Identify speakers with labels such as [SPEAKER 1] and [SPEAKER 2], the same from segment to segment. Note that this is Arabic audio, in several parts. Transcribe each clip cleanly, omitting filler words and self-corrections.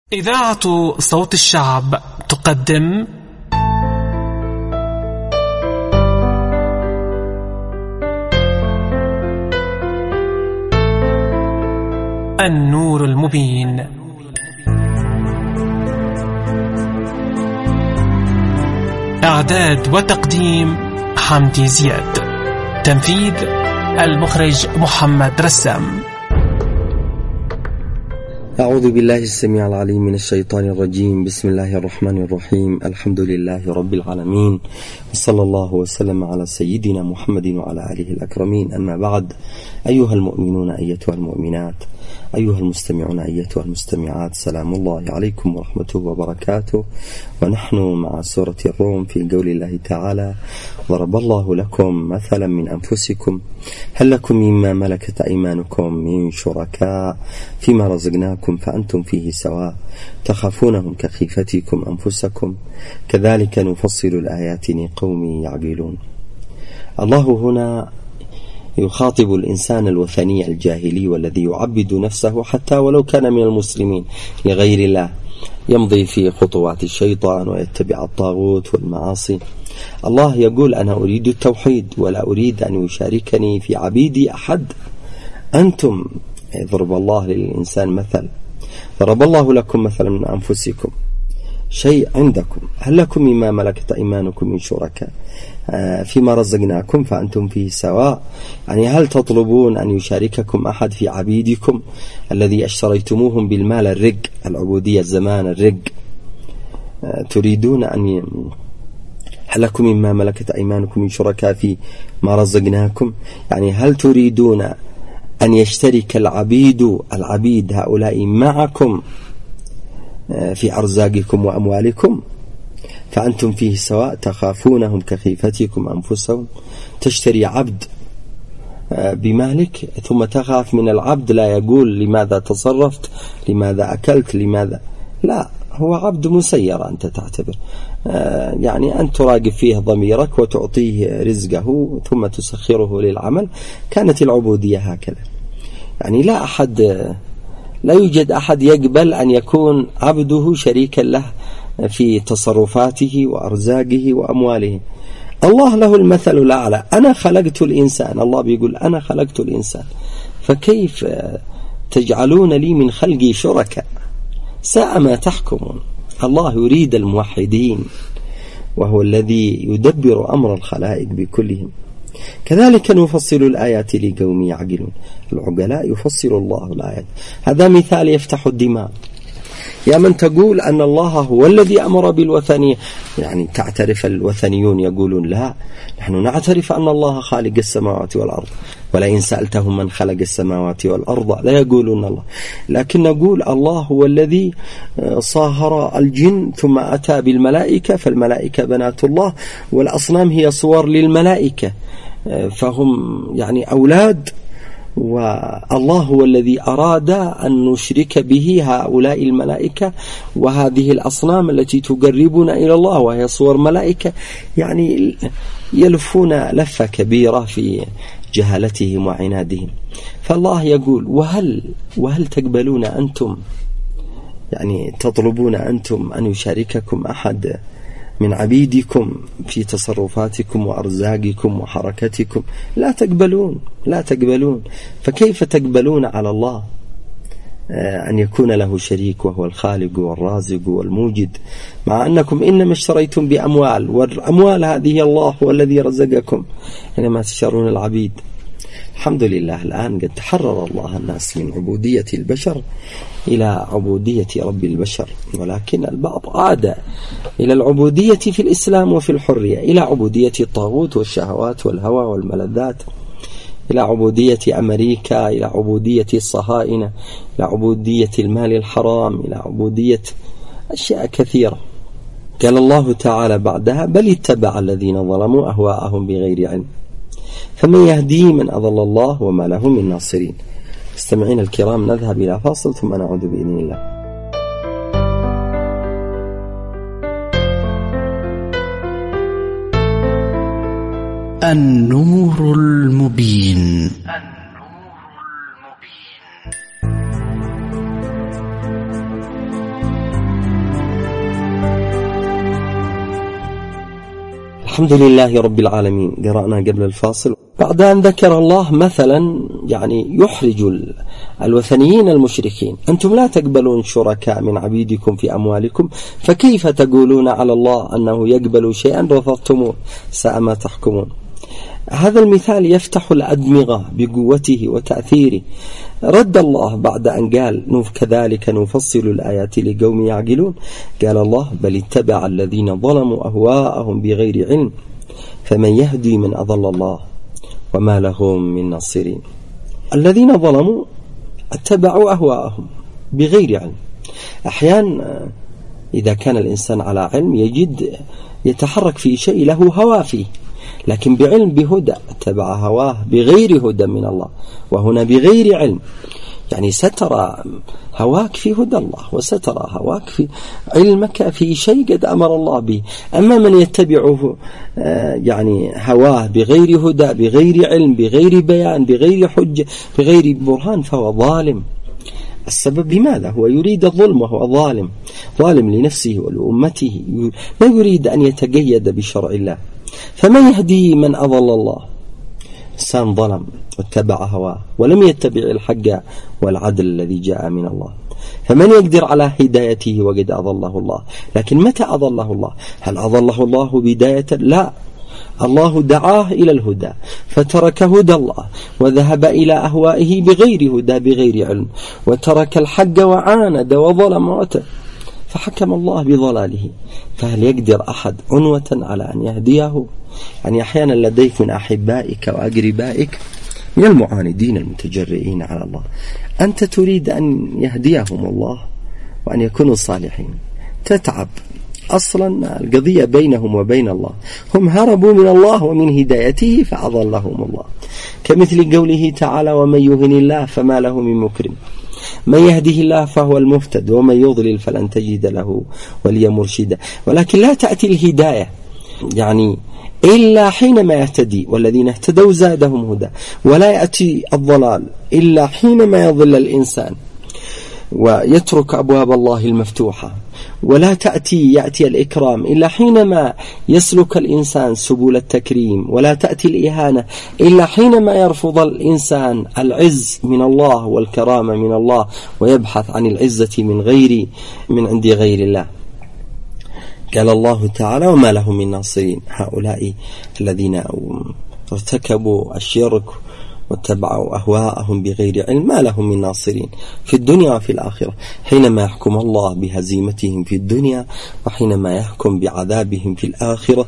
[SPEAKER 1] إذاعة صوت الشعب تقدم النور المبين. إعداد وتقديم حمدي زياد. تنفيذ المخرج محمد رسام.
[SPEAKER 2] أعوذ بالله السميع العليم من الشيطان الرجيم. بسم الله الرحمن الرحيم. الحمد لله رب العالمين، وصلى الله وسلم على سيدنا محمد وعلى آله الأكرمين. أما بعد، أيها المؤمنون أيتها المؤمنات، أيها المستمعون أيتها المستمعات، سلام الله عليكم ورحمته وبركاته. ونحن مع سورة الروم في قول الله تعالى: ضرب الله لكم مثلا من أنفسكم هل لكم مما ملكت أيمانكم من شركاء فيما رزقناكم فأنتم فيه سواء تخافونهم كخيفتكم أنفسكم كذلك نفصل الآيات لقوم يعقلون. الله هنا يخاطب الإنسان الوثني الجاهلي والذي يعبد نفسه حتى ولو كان من المسلمين لغير الله، يمضي في خطوات الشيطان ويتبع الطاغوت والمعاصي. الله يقول: أنا أريد التوحيد ولا أريد أن يشاركني في عبيدي أحد. أنتم ضرب الله للإنسان مثل، ضرب الله لكم مثلا من أنفسكم، شيء عندكم، هل لكم مما ملكت أيمانكم من شركاء فيما رزقناكم فأنتم فيه سواء. يعني هل تطلبون أن يشارككم أحد في عبيدكم الذي اشتريتموهم بالمال الرق، العبودية الزمان الرق؟ تريدون أن هل لكم مما ملكت أيمانكم من شركاء فيما رزقناكم، يعني هل تريدون أن يشترك العبيد هؤلاء معكم في أرزاقكم وأموالكم فأنتم فيه سواء تخافونهم كخيفتكم أنفسهم؟ تشتري عبد بمالك ثم تخاف من العبد، لا يقول لماذا تصرفت، لماذا أكلت، لماذا، لا، هو عبد مسير أنت تعتبر، يعني أن تراقب فيه ضميرك وتعطيه رزقه ثم تسخره للعمل. كانت العبودية هكذا، يعني لا يوجد أحد يقبل أن يكون عبده شريكا له في تصرفاته وأرزاقه وأمواله. الله له المثل الأعلى. أنا خلقت الإنسان، الله بيقول أنا خلقت الإنسان، فكيف تجعلون لي من خلقي شركاء؟ ساء ما تحكمون. الله يريد الموحدين، وهو الذي يدبر أمر الخلائق بكلهم. كذلك نفصل الآيات لقوم يعقلون. العقلاء يفصل الله الآيات. هذا مثال يفتح الدماغ. يا من تقول أن الله هو الذي أمر بالوثنية، يعني تعترف الوثنيون يقولون لا، نحن نعترف أن الله خالق السماوات والأرض، ولئن سألتهم من خلق السماوات والأرض لا يقولون الله، لكن نقول الله هو الذي صاهر الجن ثم أتى بالملائكة، فالملائكة بنات الله والأصنام هي صور للملائكة، فهم يعني أولاد، والله هو الذي أراد أن نشرك به هؤلاء الملائكة وهذه الأصنام التي تقربنا إلى الله وهي صور ملائكة. يعني يلفون لفة كبيرة في جهالتهم وعنادهم. فالله يقول: وهل تقبلون أنتم، يعني تطلبون أنتم أن يشارككم أحد من عبيدكم في تصرفاتكم وأرزاقكم وحركتكم؟ لا تقبلون. فكيف تقبلون على الله أن يكون له شريك وهو الخالق والرازق والموجد، مع أنكم إنما اشتريتم بأموال، والأموال هذه الله هو الذي رزقكم، إنما تشترون العبيد. الحمد لله الآن قد تحرر الله الناس من عبودية البشر إلى عبودية رب البشر، ولكن البعض عاد إلى العبودية في الإسلام وفي الحرية، إلى عبودية الطاغوت والشهوات والهوى والملذات، إلى عبودية أمريكا، إلى عبودية الصهاينة، إلى عبودية المال الحرام، إلى عبودية أشياء كثيرة. قال الله تعالى بعدها: بل اتبع الذين ظلموا أهواءهم بغير علم فمن يهدي من أضل الله وما له من ناصرين. مستمعين الكرام، نذهب إلى فاصل ثم نعود بإذن الله.
[SPEAKER 3] النور المبين.
[SPEAKER 2] الحمد لله رب العالمين. قرأنا قبل الفاصل بعد أن ذكر الله مثلا يعني يحرج الوثنيين المشركين: أنتم لا تقبلون شركاء من عبيدكم في أموالكم، فكيف تقولون على الله أنه يقبل شيئا رفضتموه، ساء ما تحكمون. هذا المثال يفتح الأدمغة بقوته وتأثيره. رد الله بعد أن قال: كذلك نفصل الآيات لقوم يعقلون. قال الله: بل اتبع الذين ظلموا أهواءهم بغير علم فمن يهدي من أضل الله وما لهم من ناصرين. الذين ظلموا اتبعوا أهواءهم بغير علم. أحيانا إذا كان الإنسان على علم يجد يتحرك في شيء له هوى فيه، لكن بعلم بهدى اتبع هواه بغير هدى من الله، وهنا بغير علم، يعني سترى هواك في هدى الله وسترى هواك في علمك في شيء قد أمر الله به. أما من يتبعه يعني هواه بغير هدى بغير علم بغير بيان بغير حجة بغير برهان فهو ظالم. السبب لماذا؟ هو يريد الظلم وهو ظالم لنفسه ولأمته، لا يريد أن يتقيد بشرع الله. فمن يهدي من أضل الله؟ إنسان ظلم واتبع هواه ولم يتبع الحق والعدل الذي جاء من الله، فمن يقدر على هدايته وقد أضله الله. لكن متى أضله الله؟ هل أضله الله بداية؟ لا، الله دعاه إلى الهدى فترك هدى الله وذهب إلى أهوائه بغير هدى بغير علم، وترك الحق وعاند وظلم فحكم الله بضلاله. فهل يقدر أحد عنوة على أن يهديه؟ يعني أحيانا لديك من أحبائك وأقربائك من المعاندين المتجرئين على الله، أنت تريد أن يهديهم الله وأن يكونوا صالحين، تتعب. أصلا القضية بينهم وبين الله، هم هربوا من الله ومن هدايته فأضلهم الله، كمثل قوله تعالى: ومن يهن الله فما له من مكرم، من يهده الله فهو المهتد ومن يضلل فلن تجد له وليا مرشدا. ولكن لا تأتي الهداية يعني إلا حينما يهتدي، والذين اهتدوا زادهم هدى، ولا يأتي الضلال إلا حينما يضل الإنسان ويترك أبواب الله المفتوحة، ولا يأتي الإكرام إلا حينما يسلك الإنسان سبل التكريم، ولا تأتي الإهانة إلا حينما يرفض الإنسان العز من الله والكرامة من الله ويبحث عن العزة من عند غير الله. قال الله تعالى: وما لهم من ناصرين. هؤلاء الذين ارتكبوا الشرك واتبعوا أهواءهم بغير علم ما لهم من ناصرين في الدنيا وفي الآخرة، حينما يحكم الله بهزيمتهم في الدنيا وحينما يحكم بعذابهم في الآخرة.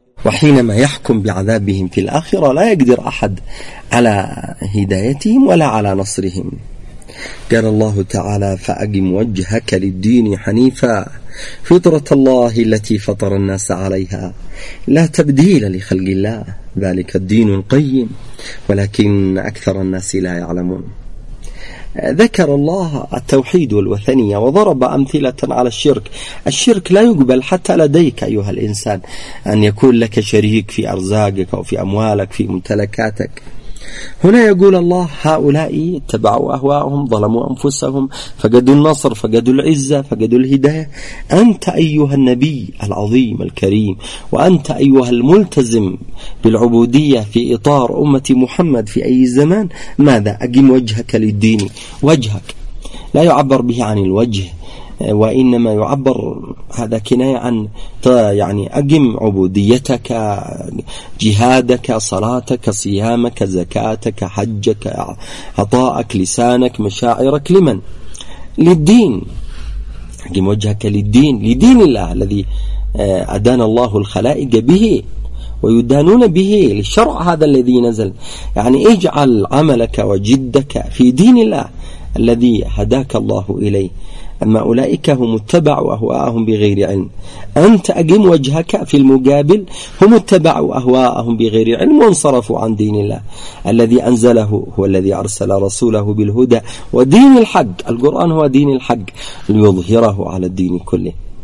[SPEAKER 2] لا يقدر أحد على هدايتهم ولا على نصرهم. قال الله تعالى: فأقم وجهك للدين حنيفا فطرة الله التي فطر الناس عليها لا تبديل لخلق الله ذلك الدين القيم ولكن أكثر الناس لا يعلمون. ذكر الله التوحيد والوثنية وضرب أمثلة على الشرك لا يقبل حتى لديك أيها الإنسان أن يكون لك شريك في أرزاقك أو في أموالك في ممتلكاتك. هنا يقول الله: هؤلاء اتبعوا أهواءهم ظلموا أنفسهم فقدوا النصر فقدوا العزة فقدوا الهداية. أنت أيها النبي العظيم الكريم، وأنت أيها الملتزم بالعبودية في إطار أمة محمد في أي زمان، ماذا؟ أقم وجهك للدين. وجهك لا يعبر به عن الوجه، وإنما يعبر هذا كناية عن يعني أقم عبوديتك، جهادك، صلاتك، صيامك، زكاتك، حجك، عطاءك، لسانك، مشاعرك، لمن؟ للدين. أقم وجهك لدين الله الذي أدان الله الخلائق به ويدانون به، للشرع هذا الذي نزل. يعني اجعل عملك وجدك في دين الله الذي هداك الله إليه. أما أولئك هم اتبعوا أهواءهم بغير علم. أنت أقم وجهك في المقابل، هم اتبعوا أهواءهم بغير علم وانصرفوا عن دين الله الذي أنزله، هو الذي أرسل رسوله بالهدى ودين الحق. القرآن هو دين الحق ليظهره على الدين كله.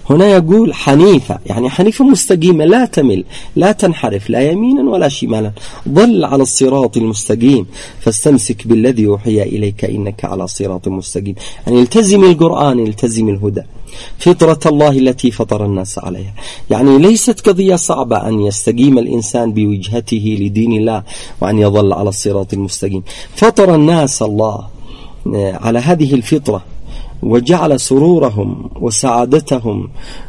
[SPEAKER 2] هنا يقول حنيفة، يعني حنيفة مستقيمة لا تمل لا تنحرف لا يمينا ولا شمالا، ضل على الصراط المستقيم، فاستمسك بالذي أوحي إليك إنك على صراط مستقيم. يعني التزم القرآن، التزم الهدى، فطرة الله التي فطر الناس عليها. يعني ليست قضية صعبة أن يستقيم الإنسان بوجهته لدين الله وأن يظل على الصراط المستقيم. فطر الناس الله على هذه الفطرة، وجعل سرورهم وسعادتهم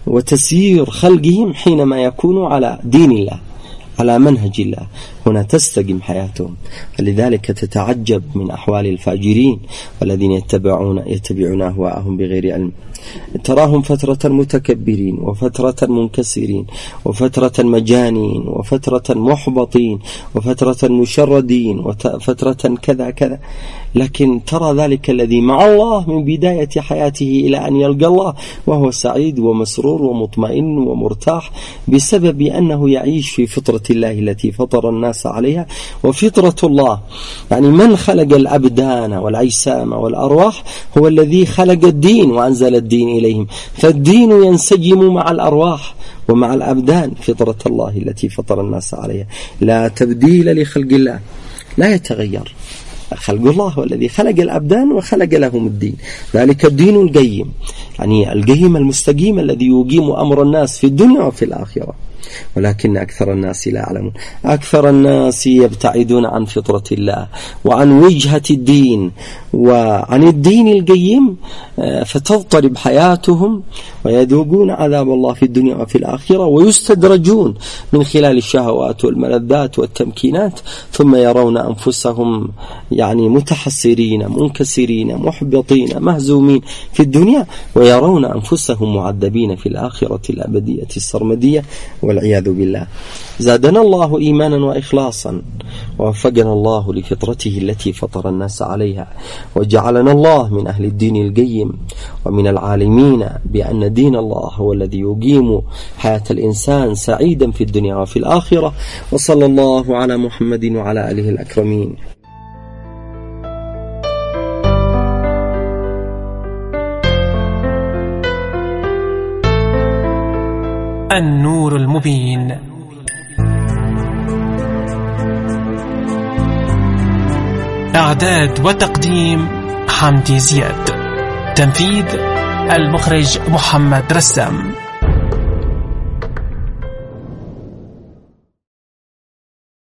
[SPEAKER 2] وتسيير خلقهم حينما يكونوا على دين الله، على منهج الله، هنا تستقيم حياتهم. فلذلك تتعجب من أحوال الفاجرين والذين يتبعون أهواءهم بغير علم. تراهم فترة متكبرين، وفترة منكسرين، وفترة مجانين، وفترة محبطين، وفترة مشردين، وفترة كذا كذا. لكن ترى ذلك الذي مع الله من بداية حياته إلى أن يلقى الله وهو سعيد ومسرور ومطمئن ومرتاح، بسبب أنه يعيش في فطرة الله التي فطر الناس عليها. وفطرة الله يعني من خلق الأبدان والأجسام والأرواح هو الذي خلق الدين وأنزل الدين إليهم، فالدين ينسجم مع الأرواح ومع الأبدان. فطرة الله التي فطر الناس عليها لا تبديل لخلق الله، لا يتغير. خلق الله هو الذي خلق الأبدان وخلق لهم الدين، ذلك الدين القيم، يعني القيم المستقيم الذي يقيم أمر الناس في الدنيا وفي الآخرة. ولكن أكثر الناس لا يعلمون. أكثر الناس يبتعدون عن فطرة الله وعن وجهة الدين وعن الدين القيم، فتضطرب حياتهم ويذوقون عذاب الله في الدنيا وفي الآخرة، ويستدرجون من خلال الشهوات والملذات والتمكينات، ثم يرون أنفسهم يعني متحسرين منكسرين محبطين مهزومين في الدنيا، ويرون أنفسهم معذبين في الآخرة الأبدية السرمدية والعياذ بالله. زادنا الله إيمانا وإخلاصا، ووفقنا الله لفطرته التي فطر الناس عليها، وجعلنا الله من أهل الدين القيم ومن العالمين بأن دين الله هو الذي يقيم حياة الإنسان سعيدا في الدنيا وفي الآخرة. وصلى الله على محمد وعلى آله الأكرمين.
[SPEAKER 1] النور المبين. إعداد وتقديم حمدي زياد. تنفيذ المخرج محمد رسام.